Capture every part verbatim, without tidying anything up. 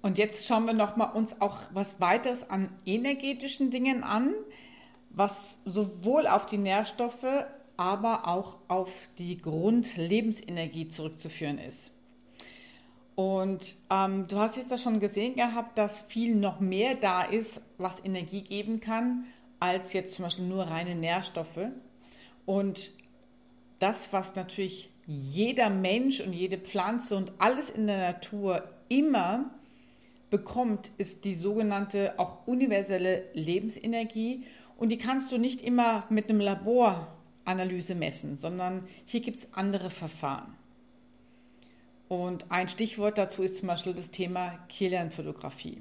Und jetzt schauen wir noch mal uns auch was weiteres an energetischen Dingen an, was sowohl auf die Nährstoffe, aber auch auf die Grundlebensenergie zurückzuführen ist. Und ähm, du hast jetzt da schon gesehen gehabt, dass viel noch mehr da ist, was Energie geben kann, als jetzt zum Beispiel nur reine Nährstoffe. Und das, was natürlich jeder Mensch und jede Pflanze und alles in der Natur immer bekommt, ist die sogenannte auch universelle Lebensenergie. Und die kannst du nicht immer mit einem Laboranalyse messen, sondern hier gibt es andere Verfahren. Und ein Stichwort dazu ist zum Beispiel das Thema Kirlian-Fotografie.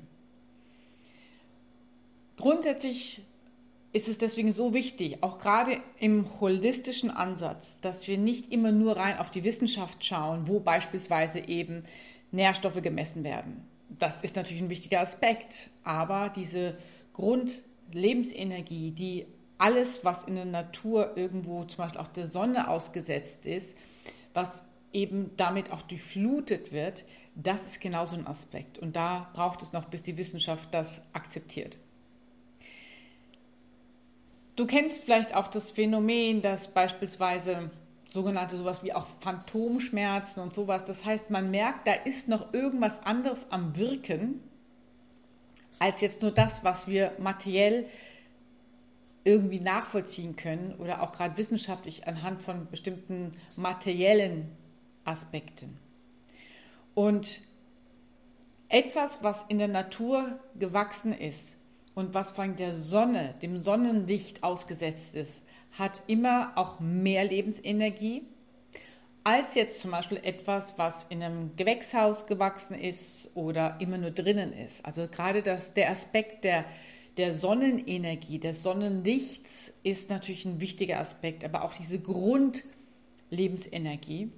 Grundsätzlich ist es deswegen so wichtig, auch gerade im holistischen Ansatz, dass wir nicht immer nur rein auf die Wissenschaft schauen, wo beispielsweise eben Nährstoffe gemessen werden. Das ist natürlich ein wichtiger Aspekt, aber diese Grundlebensenergie, die alles, was in der Natur irgendwo zum Beispiel auch der Sonne ausgesetzt ist, was eben damit auch durchflutet wird, das ist genauso ein Aspekt. Und da braucht es noch, bis die Wissenschaft das akzeptiert. Du kennst vielleicht auch das Phänomen, dass beispielsweise sogenannte sowas wie auch Phantomschmerzen und sowas, das heißt, man merkt, da ist noch irgendwas anderes am Wirken, als jetzt nur das, was wir materiell irgendwie nachvollziehen können oder auch gerade wissenschaftlich anhand von bestimmten materiellen Aspekten. Und etwas, was in der Natur gewachsen ist und was von der Sonne, dem Sonnenlicht ausgesetzt ist, hat immer auch mehr Lebensenergie als jetzt zum Beispiel etwas, was in einem Gewächshaus gewachsen ist oder immer nur drinnen ist. Also gerade das, der Aspekt der, der Sonnenenergie, des Sonnenlichts ist natürlich ein wichtiger Aspekt, aber auch diese Grundlebensenergie,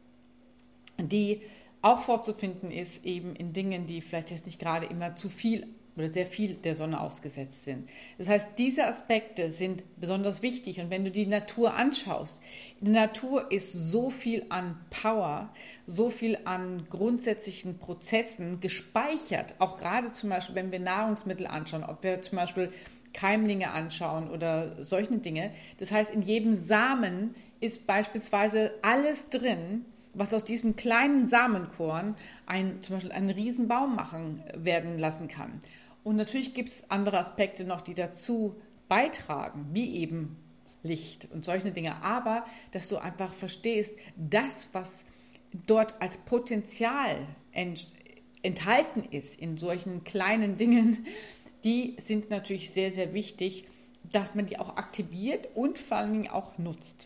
die auch vorzufinden ist eben in Dingen, die vielleicht jetzt nicht gerade immer zu viel oder sehr viel der Sonne ausgesetzt sind. Das heißt, diese Aspekte sind besonders wichtig. Und wenn du die Natur anschaust, in der Natur ist so viel an Power, so viel an grundsätzlichen Prozessen gespeichert. Auch gerade zum Beispiel, wenn wir Nahrungsmittel anschauen, ob wir zum Beispiel Keimlinge anschauen oder solche Dinge. Das heißt, in jedem Samen ist beispielsweise alles drin, was aus diesem kleinen Samenkorn ein, zum Beispiel einen Riesenbaum machen werden lassen kann. Und natürlich gibt es andere Aspekte noch, die dazu beitragen, wie eben Licht und solche Dinge. Aber dass du einfach verstehst, das, was dort als Potenzial ent, enthalten ist in solchen kleinen Dingen, die sind natürlich sehr, sehr wichtig, dass man die auch aktiviert und vor allem auch nutzt.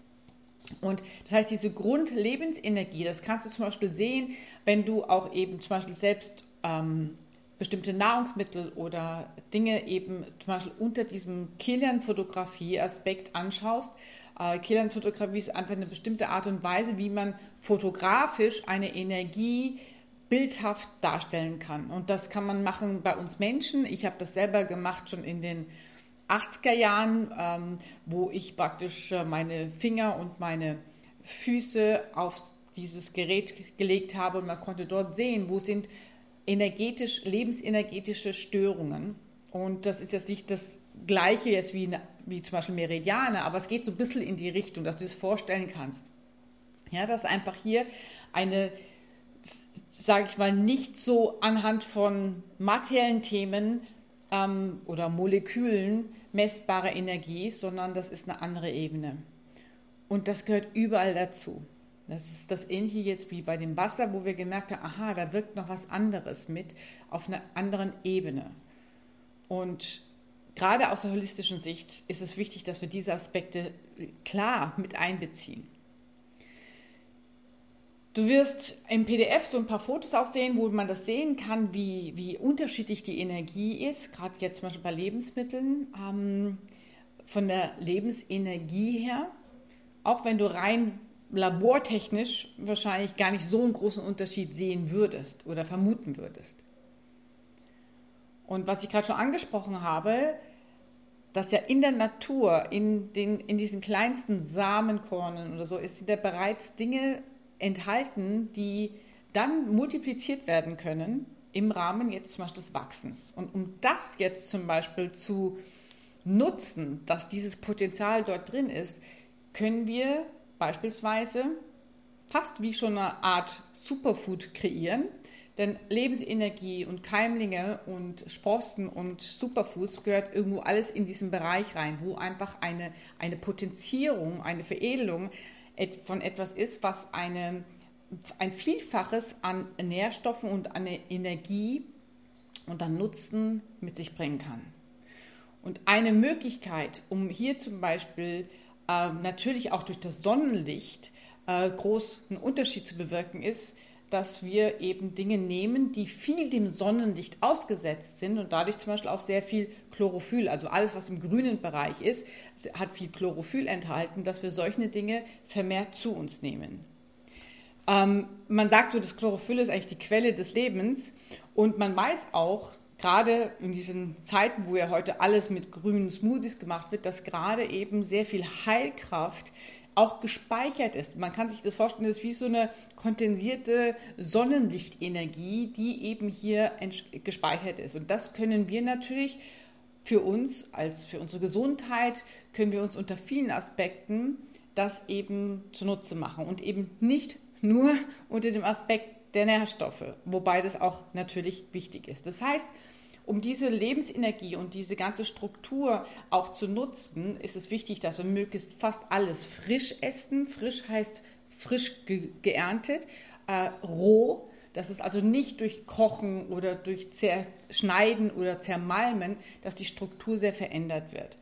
Und das heißt, diese Grundlebensenergie, das kannst du zum Beispiel sehen, wenn du auch eben zum Beispiel selbst ähm, bestimmte Nahrungsmittel oder Dinge eben zum Beispiel unter diesem Kirlian-Fotografie-Aspekt anschaust. Äh, Kirlian-Fotografie ist einfach eine bestimmte Art und Weise, wie man fotografisch eine Energie bildhaft darstellen kann. Und das kann man machen bei uns Menschen. Ich habe das selber gemacht schon in den achtziger Jahren, ähm, wo ich praktisch äh, meine Finger und meine Füße auf dieses Gerät gelegt habe und man konnte dort sehen, wo sind energetisch, lebensenergetische Störungen. Und das ist jetzt nicht das Gleiche jetzt wie, wie zum Beispiel Meridiane, aber es geht so ein bisschen in die Richtung, dass du es vorstellen kannst. Ja, dass einfach hier eine, sage ich mal, nicht so anhand von materiellen Themen ähm, oder Molekülen messbare Energie, sondern das ist eine andere Ebene. Und das gehört überall dazu. Das ist das Ähnliche jetzt wie bei dem Wasser, wo wir gemerkt haben, aha, da wirkt noch was anderes mit auf einer anderen Ebene. Und gerade aus der holistischen Sicht ist es wichtig, dass wir diese Aspekte klar mit einbeziehen. Du wirst im P D F so ein paar Fotos auch sehen, wo man das sehen kann, wie, wie unterschiedlich die Energie ist, gerade jetzt zum Beispiel bei Lebensmitteln, ähm, von der Lebensenergie her, auch wenn du rein labortechnisch wahrscheinlich gar nicht so einen großen Unterschied sehen würdest oder vermuten würdest. Und was ich gerade schon angesprochen habe, dass ja in der Natur, in, den, in diesen kleinsten Samenkornen oder so, ist sind ja bereits Dinge enthalten, die dann multipliziert werden können im Rahmen jetzt zum Beispiel des Wachsens. Und um das jetzt zum Beispiel zu nutzen, dass dieses Potenzial dort drin ist, können wir beispielsweise fast wie schon eine Art Superfood kreieren. Denn Lebensenergie und Keimlinge und Sprossen und Superfoods gehört irgendwo alles in diesen Bereich rein, wo einfach eine, eine Potenzierung, eine Veredelung von etwas ist, was eine, ein Vielfaches an Nährstoffen und an Energie und an Nutzen mit sich bringen kann. Und eine Möglichkeit, um hier zum Beispiel äh, natürlich auch durch das Sonnenlicht äh, groß einen Unterschied zu bewirken, ist, dass wir eben Dinge nehmen, die viel dem Sonnenlicht ausgesetzt sind und dadurch zum Beispiel auch sehr viel Chlorophyll, also alles, was im grünen Bereich ist, hat viel Chlorophyll enthalten, dass wir solche Dinge vermehrt zu uns nehmen. Ähm, man sagt so, das Chlorophyll ist eigentlich die Quelle des Lebens und man weiß auch, gerade in diesen Zeiten, wo ja heute alles mit grünen Smoothies gemacht wird, dass gerade eben sehr viel Heilkraft auch gespeichert ist. Man kann sich das vorstellen, das ist wie so eine kondensierte Sonnenlichtenergie, die eben hier gespeichert ist. Und das können wir natürlich für uns, als für unsere Gesundheit, können wir uns unter vielen Aspekten das eben zunutze machen und eben nicht nur unter dem Aspekt der Nährstoffe, wobei das auch natürlich wichtig ist. Das heißt, um diese Lebensenergie und diese ganze Struktur auch zu nutzen, ist es wichtig, dass wir möglichst fast alles frisch essen. Frisch heißt frisch ge- geerntet, äh, roh. Das ist also nicht durch Kochen oder durch Zerschneiden oder Zermalmen, dass die Struktur sehr verändert wird.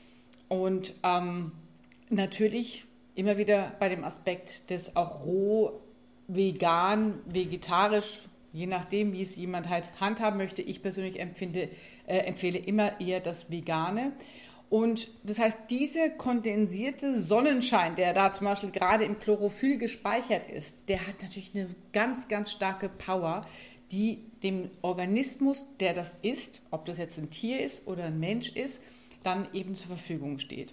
Und ähm, natürlich immer wieder bei dem Aspekt des auch roh, vegan, vegetarisch, je nachdem, wie es jemand halt handhaben möchte. Ich persönlich empfinde, äh, empfehle immer eher das Vegane. Und das heißt, dieser kondensierte Sonnenschein, der da zum Beispiel gerade im Chlorophyll gespeichert ist, der hat natürlich eine ganz, ganz starke Power, die dem Organismus, der das isst, ob das jetzt ein Tier ist oder ein Mensch ist, dann eben zur Verfügung steht.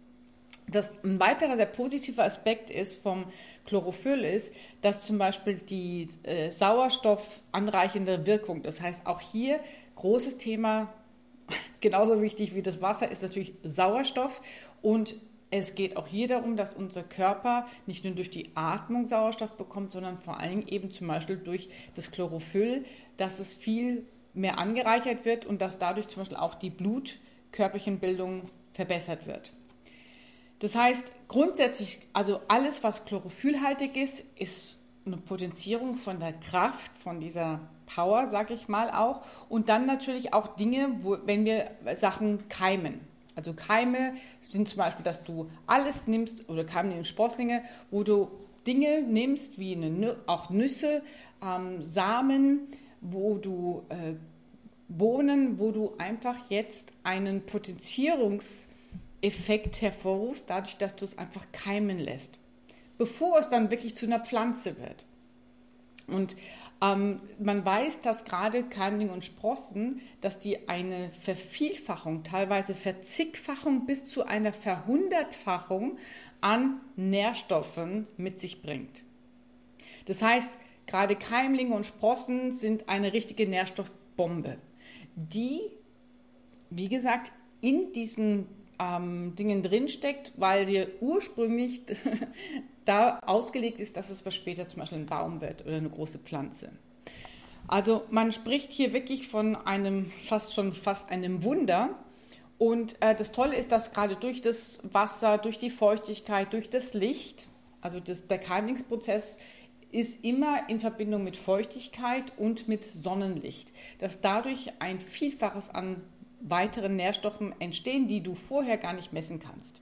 Das ein weiterer sehr positiver Aspekt ist vom Chlorophyll ist, dass zum Beispiel die äh, Sauerstoff anreichende Wirkung, das heißt auch hier großes Thema, genauso wichtig wie das Wasser ist natürlich Sauerstoff und es geht auch hier darum, dass unser Körper nicht nur durch die Atmung Sauerstoff bekommt, sondern vor allem eben zum Beispiel durch das Chlorophyll, dass es viel mehr angereichert wird und dass dadurch zum Beispiel auch die Blutkörperchenbildung verbessert wird. Das heißt, grundsätzlich, also alles, was chlorophyllhaltig ist, ist eine Potenzierung von der Kraft, von dieser Power, sage ich mal auch. Und dann natürlich auch Dinge, wo, wenn wir Sachen keimen. Also Keime sind zum Beispiel, dass du alles nimmst, oder Keime in Sprosslinge, wo du Dinge nimmst, wie eine, auch Nüsse, ähm, Samen, wo du äh, Bohnen, wo du einfach jetzt einen Potenzierungs- Effekt hervorrufst, dadurch, dass du es einfach keimen lässt, bevor es dann wirklich zu einer Pflanze wird. Und ähm, man weiß, dass gerade Keimlinge und Sprossen, dass die eine Vervielfachung, teilweise Verzigfachung bis zu einer Verhundertfachung an Nährstoffen mit sich bringt. Das heißt, gerade Keimlinge und Sprossen sind eine richtige Nährstoffbombe, die, wie gesagt, in diesen Ähm, Dingen drinsteckt, weil sie ursprünglich da ausgelegt ist, dass es was später zum Beispiel ein Baum wird oder eine große Pflanze. Also man spricht hier wirklich von einem fast schon fast einem Wunder. Und äh, das Tolle ist, dass gerade durch das Wasser, durch die Feuchtigkeit, durch das Licht, also das, der Keimlingsprozess ist immer in Verbindung mit Feuchtigkeit und mit Sonnenlicht, dass dadurch ein Vielfaches an weiteren Nährstoffen entstehen, die du vorher gar nicht messen kannst.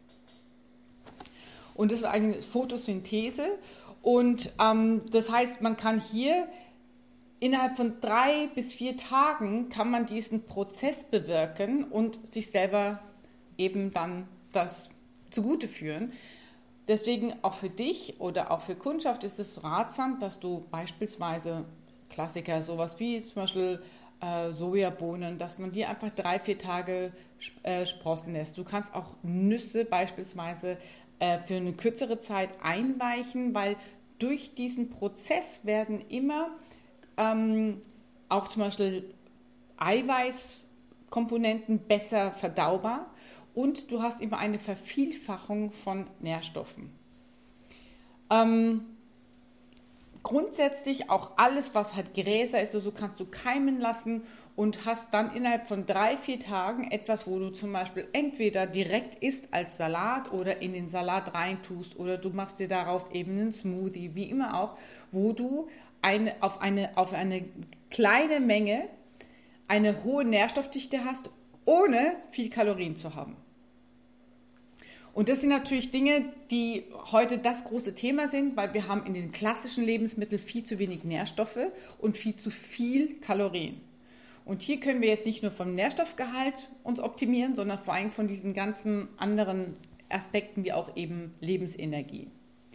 Und das ist eine Photosynthese und ähm, das heißt, man kann hier innerhalb von drei bis vier Tagen kann man diesen Prozess bewirken und sich selber eben dann das zugute führen. Deswegen auch für dich oder auch für Kundschaft ist es ratsam, dass du beispielsweise Klassiker, sowas wie zum Beispiel äh, Sojabohnen, dass man die einfach drei, vier Tage äh, sprossen lässt. Du kannst auch Nüsse beispielsweise äh, für eine kürzere Zeit einweichen, weil durch diesen Prozess werden immer ähm, auch zum Beispiel Eiweißkomponenten besser verdaubar und du hast immer eine Vervielfachung von Nährstoffen. Ähm, grundsätzlich auch alles, was halt Gräser ist, so kannst du keimen lassen und hast dann innerhalb von drei, vier Tagen etwas, wo du zum Beispiel entweder direkt isst als Salat oder in den Salat reintust oder du machst dir daraus eben einen Smoothie, wie immer auch, wo du eine, auf, eine, auf eine kleine Menge eine hohe Nährstoffdichte hast, ohne viel Kalorien zu haben. Und das sind natürlich Dinge, die heute das große Thema sind, weil wir haben in den klassischen Lebensmitteln viel zu wenig Nährstoffe und viel zu viel Kalorien. Und hier können wir jetzt nicht nur vom Nährstoffgehalt uns optimieren, sondern vor allem von diesen ganzen anderen Aspekten wie auch eben Lebensenergie.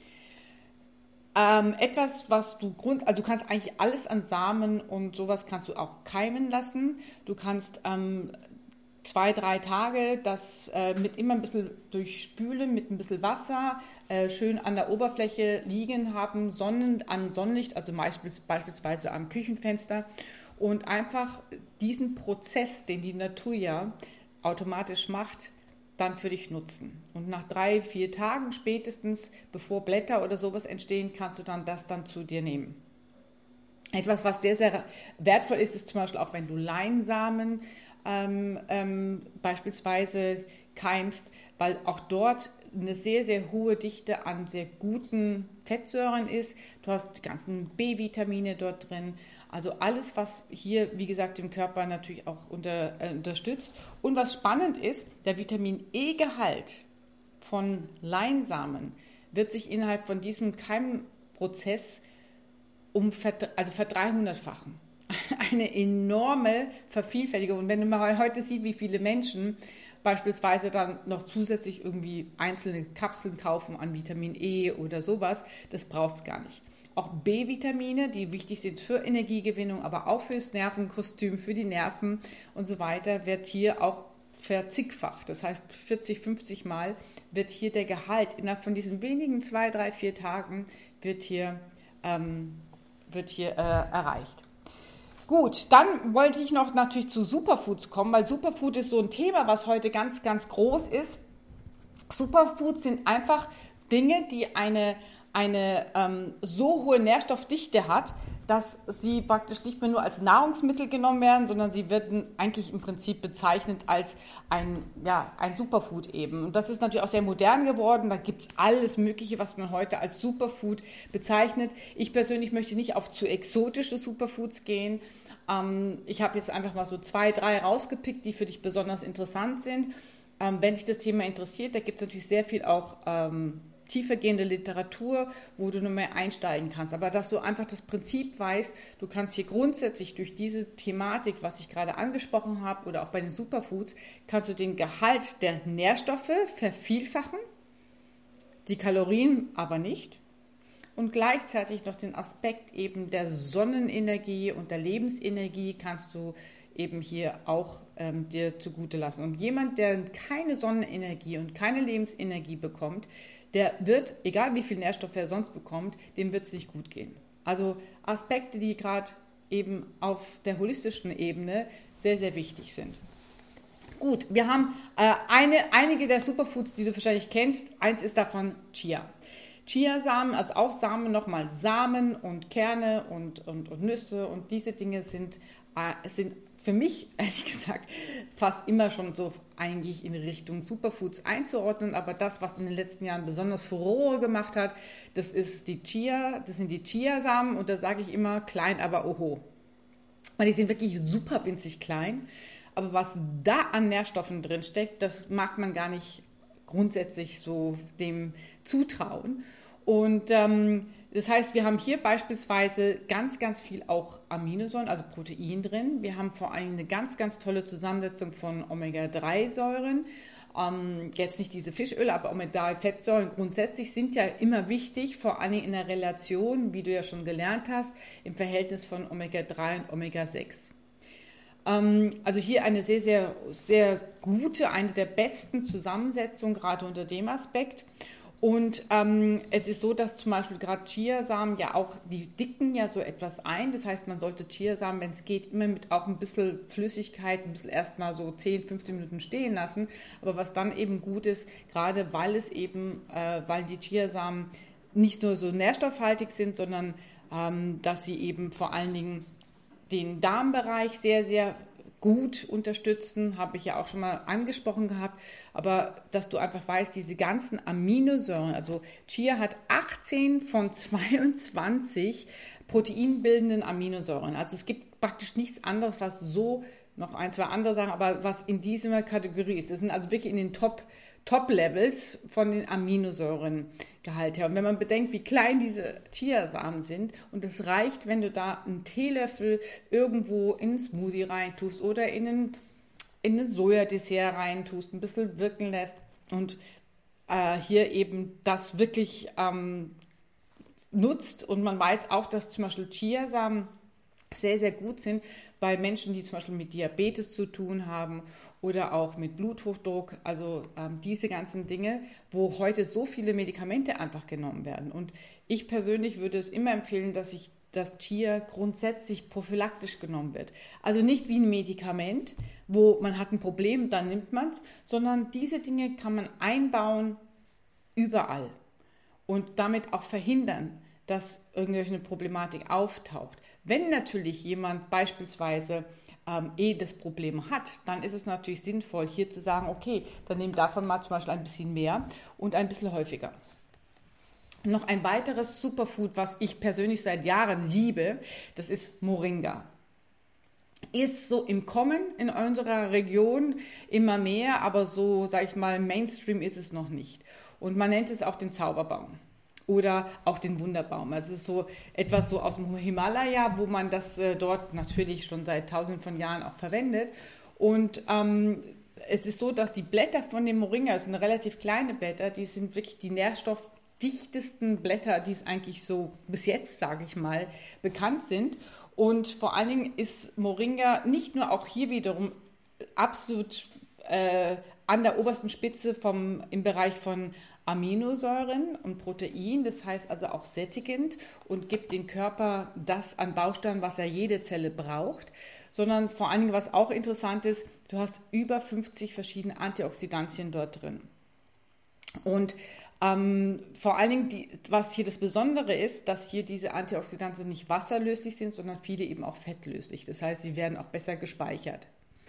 Ähm, etwas, was du Grund, also du kannst eigentlich alles an Samen und sowas kannst du auch keimen lassen. Du kannst ähm, zwei, drei Tage das äh, mit immer ein bisschen durchspülen, mit ein bisschen Wasser, äh, schön an der Oberfläche liegen haben, Sonnen, an Sonnenlicht, also meist, beispielsweise am Küchenfenster und einfach diesen Prozess, den die Natur ja automatisch macht, dann für dich nutzen. Und nach drei, vier Tagen spätestens, bevor Blätter oder sowas entstehen, kannst du dann das dann zu dir nehmen. Etwas, was sehr, sehr wertvoll ist, ist zum Beispiel auch, wenn du Leinsamen ähm, ähm, beispielsweise keimst, weil auch dort eine sehr, sehr hohe Dichte an sehr guten Fettsäuren ist. Du hast die ganzen B-Vitamine dort drin. Also alles, was hier, wie gesagt, dem Körper natürlich auch unter, äh, unterstützt. Und was spannend ist, der Vitamin-E-Gehalt von Leinsamen wird sich innerhalb von diesem Keimprozess um also verdreihundertfachen. Eine enorme Vervielfältigung. Und wenn man heute sieht, wie viele Menschen beispielsweise dann noch zusätzlich irgendwie einzelne Kapseln kaufen an Vitamin E oder sowas, das brauchst du gar nicht. Auch B-Vitamine, die wichtig sind für Energiegewinnung, aber auch fürs Nervenkostüm, für die Nerven und so weiter, wird hier auch verzigfacht. Das heißt, vierzig, fünfzig Mal wird hier der Gehalt innerhalb von diesen wenigen zwei, drei, vier Tagen wird hier, ähm, wird hier äh, erreicht. Gut, dann wollte ich noch natürlich zu Superfoods kommen, weil Superfood ist so ein Thema, was heute ganz, ganz groß ist. Superfoods sind einfach Dinge, die eine, eine ähm, so hohe Nährstoffdichte hat, dass sie praktisch nicht mehr nur als Nahrungsmittel genommen werden, sondern sie werden eigentlich im Prinzip bezeichnet als ein, ja, ein Superfood eben. Und das ist natürlich auch sehr modern geworden. Da gibt es alles Mögliche, was man heute als Superfood bezeichnet. Ich persönlich möchte nicht auf zu exotische Superfoods gehen. Ähm, ich habe jetzt einfach mal so zwei, drei rausgepickt, die für dich besonders interessant sind. Ähm, wenn dich das Thema interessiert, da gibt es natürlich sehr viel auch ähm, tiefergehende Literatur, wo du nur mehr einsteigen kannst. Aber dass du einfach das Prinzip weißt, du kannst hier grundsätzlich durch diese Thematik, was ich gerade angesprochen habe, oder auch bei den Superfoods, kannst du den Gehalt der Nährstoffe vervielfachen, die Kalorien aber nicht. Und gleichzeitig noch den Aspekt eben der Sonnenenergie und der Lebensenergie kannst du eben hier auch ähm, dir zugute lassen. Und jemand, der keine Sonnenenergie und keine Lebensenergie bekommt, der wird, egal wie viel Nährstoffe er sonst bekommt, dem wird es nicht gut gehen. Also Aspekte, die gerade eben auf der holistischen Ebene sehr, sehr wichtig sind. Gut, wir haben äh, eine, einige der Superfoods, die du wahrscheinlich kennst. Eins ist davon Chia. Chiasamen, also auch Samen, nochmal Samen und Kerne und, und, und Nüsse und diese Dinge sind, äh, sind für mich, ehrlich gesagt, fast immer schon so eigentlich in Richtung Superfoods einzuordnen, aber das, was in den letzten Jahren besonders Furore gemacht hat, das ist die Chia, das sind die Chiasamen und da sage ich immer klein, aber oho. Weil die sind wirklich super winzig klein, aber was da an Nährstoffen drin steckt, das mag man gar nicht grundsätzlich so dem zutrauen. Und ähm, das heißt, wir haben hier beispielsweise ganz, ganz viel auch Aminosäuren, also Protein drin. Wir haben vor allem eine ganz, ganz tolle Zusammensetzung von Omega drei Säuren. Ähm, jetzt nicht diese Fischöle, aber Omega drei Fettsäuren grundsätzlich sind ja immer wichtig, vor allem in der Relation, wie du ja schon gelernt hast, im Verhältnis von Omega drei und Omega sechs. Ähm, also hier eine sehr, sehr, sehr gute, eine der besten Zusammensetzungen, gerade unter dem Aspekt. Und ähm, es ist so, dass zum Beispiel gerade Chiasamen ja auch, die dicken ja so etwas ein. Das heißt, man sollte Chiasamen, wenn es geht, immer mit auch ein bisschen Flüssigkeit, ein bisschen erstmal so zehn, fünfzehn Minuten stehen lassen. Aber was dann eben gut ist, gerade weil es eben, äh, weil die Chiasamen nicht nur so nährstoffhaltig sind, sondern ähm, dass sie eben vor allen Dingen den Darmbereich sehr, sehr gut unterstützen, habe ich ja auch schon mal angesprochen gehabt, aber dass du einfach weißt, diese ganzen Aminosäuren, also Chia hat achtzehn von zweiundzwanzig proteinbildenden Aminosäuren, also es gibt praktisch nichts anderes, was so, noch ein, zwei andere Sachen, aber was in dieser Kategorie ist. Das sind also wirklich in den Top Top-Levels von den Aminosäurengehalt her. Und wenn man bedenkt, wie klein diese Chiasamen sind, und es reicht, wenn du da einen Teelöffel irgendwo in einen Smoothie reintust oder in einen, in ein Sojadessert reintust, ein bisschen wirken lässt und äh, hier eben das wirklich ähm, nutzt. Und man weiß auch, dass zum Beispiel Chiasamen sehr, sehr gut sind bei Menschen, die zum Beispiel mit Diabetes zu tun haben oder auch mit Bluthochdruck, also ähm, diese ganzen Dinge, wo heute so viele Medikamente einfach genommen werden. Und ich persönlich würde es immer empfehlen, dass ich das Chia grundsätzlich prophylaktisch genommen wird. Also nicht wie ein Medikament, wo man hat ein Problem, dann nimmt man es, sondern diese Dinge kann man einbauen überall und damit auch verhindern, dass irgendeine Problematik auftaucht. Wenn natürlich jemand beispielsweise ähm, eh das Problem hat, dann ist es natürlich sinnvoll, hier zu sagen, okay, dann nimm davon mal zum Beispiel ein bisschen mehr und ein bisschen häufiger. Noch ein weiteres Superfood, was ich persönlich seit Jahren liebe, das ist Moringa. Ist so im Kommen in unserer Region immer mehr, aber so, sag ich mal, Mainstream ist es noch nicht. Und man nennt es auch den Zauberbaum. Oder auch den Wunderbaum. Also es ist so etwas so aus dem Himalaya, wo man das äh, dort natürlich schon seit tausenden von Jahren auch verwendet. Und ähm, es ist so, dass die Blätter von dem Moringa, das sind relativ kleine Blätter, die sind wirklich die nährstoffdichtesten Blätter, die es eigentlich so bis jetzt, sage ich mal, bekannt sind. Und vor allen Dingen ist Moringa nicht nur auch hier wiederum absolut äh, an der obersten Spitze vom, im Bereich von Aminosäuren und Protein, das heißt also auch sättigend und gibt dem Körper das an Bausteinen, was ja jede Zelle braucht, sondern vor allen Dingen, was auch interessant ist, du hast über fünfzig verschiedene Antioxidantien dort drin. Und ähm, vor allen Dingen, die, was hier das Besondere ist, dass hier diese Antioxidantien nicht wasserlöslich sind, sondern viele eben auch fettlöslich. Das heißt, sie werden auch besser gespeichert.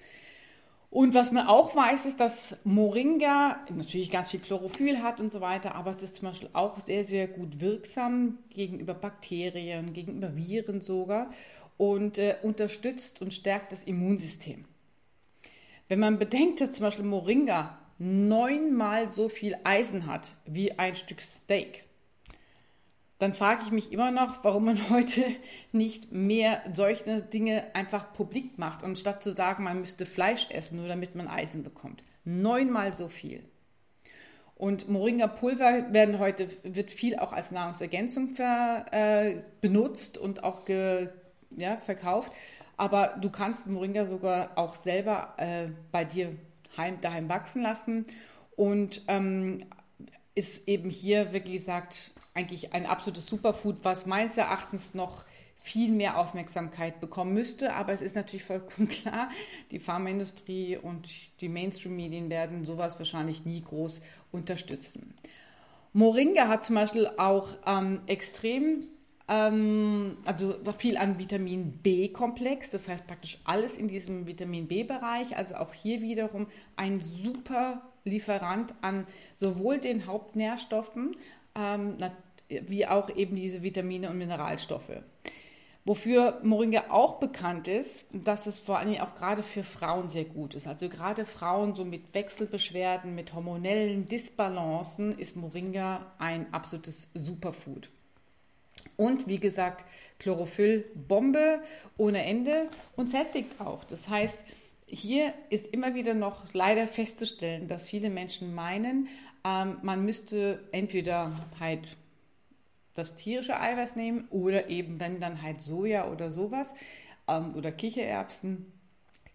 Und was man auch weiß, ist, dass Moringa natürlich ganz viel Chlorophyll hat und so weiter, aber es ist zum Beispiel auch sehr, sehr gut wirksam gegenüber Bakterien, gegenüber Viren sogar und äh, unterstützt und stärkt das Immunsystem. Wenn man bedenkt, dass zum Beispiel Moringa neunmal so viel Eisen hat wie ein Stück Steak, dann frage ich mich immer noch, warum man heute nicht mehr solche Dinge einfach publik macht und statt zu sagen, man müsste Fleisch essen, nur damit man Eisen bekommt. Neunmal so viel. Und Moringa-Pulver werden heute, wird viel auch als Nahrungsergänzung ver, äh, benutzt und auch ge, ja, verkauft. Aber du kannst Moringa sogar auch selber äh, bei dir heim, daheim wachsen lassen und ähm, ist eben hier, wie gesagt, eigentlich ein absolutes Superfood, was meines Erachtens noch viel mehr Aufmerksamkeit bekommen müsste. Aber es ist natürlich vollkommen klar, die Pharmaindustrie und die Mainstream-Medien werden sowas wahrscheinlich nie groß unterstützen. Moringa hat zum Beispiel auch ähm, extrem, ähm, also viel an Vitamin B-Komplex, das heißt praktisch alles in diesem Vitamin B-Bereich, also auch hier wiederum ein super Lieferant an sowohl den Hauptnährstoffen, ähm, wie auch eben diese Vitamine und Mineralstoffe. Wofür Moringa auch bekannt ist, dass es vor allem auch gerade für Frauen sehr gut ist. Also gerade Frauen so mit Wechselbeschwerden, mit hormonellen Disbalancen ist Moringa ein absolutes Superfood. Und wie gesagt, Chlorophyll, Bombe ohne Ende und sättigt auch. Das heißt, hier ist immer wieder noch leider festzustellen, dass viele Menschen meinen, ähm, man müsste entweder halt das tierische Eiweiß nehmen oder eben, wenn dann halt Soja oder sowas ähm, oder Kichererbsen.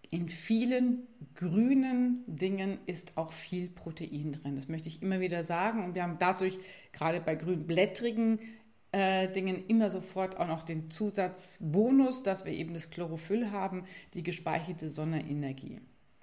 in vielen grünen Dingen ist auch viel Protein drin. Das möchte ich immer wieder sagen. Und wir haben dadurch gerade bei grünblättrigen äh, Dingen immer sofort auch noch den Zusatzbonus, dass wir eben das Chlorophyll haben, die gespeicherte Sonnenenergie.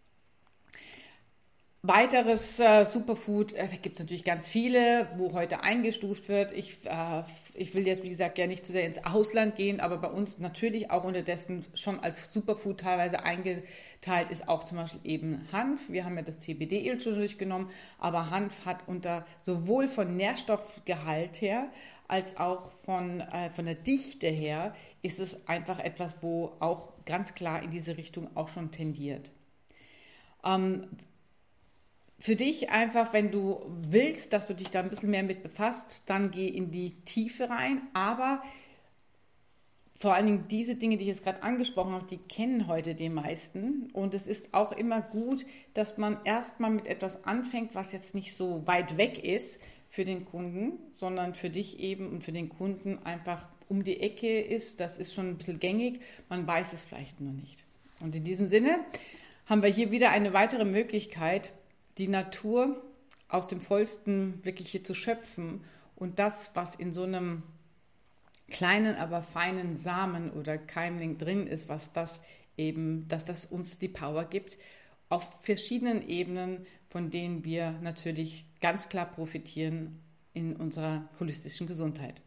Weiteres äh, Superfood, äh, da gibt es natürlich ganz viele, wo heute eingestuft wird. Ich, äh, ich will jetzt, wie gesagt, ja nicht zu sehr ins Ausland gehen, aber bei uns natürlich auch unterdessen schon als Superfood teilweise eingeteilt ist auch zum Beispiel eben Hanf. Wir haben ja das C B D-Öl schon durchgenommen, aber Hanf hat unter sowohl von Nährstoffgehalt her als auch von, äh, von der Dichte her ist es einfach etwas, wo auch ganz klar in diese Richtung auch schon tendiert. Ähm, Für dich einfach, wenn du willst, dass du dich da ein bisschen mehr mit befasst, dann geh in die Tiefe rein. Aber vor allen Dingen diese Dinge, die ich jetzt gerade angesprochen habe, die kennen heute die meisten. Und es ist auch immer gut, dass man erstmal mit etwas anfängt, was jetzt nicht so weit weg ist für den Kunden, sondern für dich eben und für den Kunden einfach um die Ecke ist. Das ist schon ein bisschen gängig, man weiß es vielleicht nur nicht. Und in diesem Sinne haben wir hier wieder eine weitere Möglichkeit, die Natur aus dem Vollsten wirklich hier zu schöpfen und das, was in so einem kleinen, aber feinen Samen oder Keimling drin ist, was das eben, dass das uns die Power gibt, auf verschiedenen Ebenen, von denen wir natürlich ganz klar profitieren in unserer holistischen Gesundheit.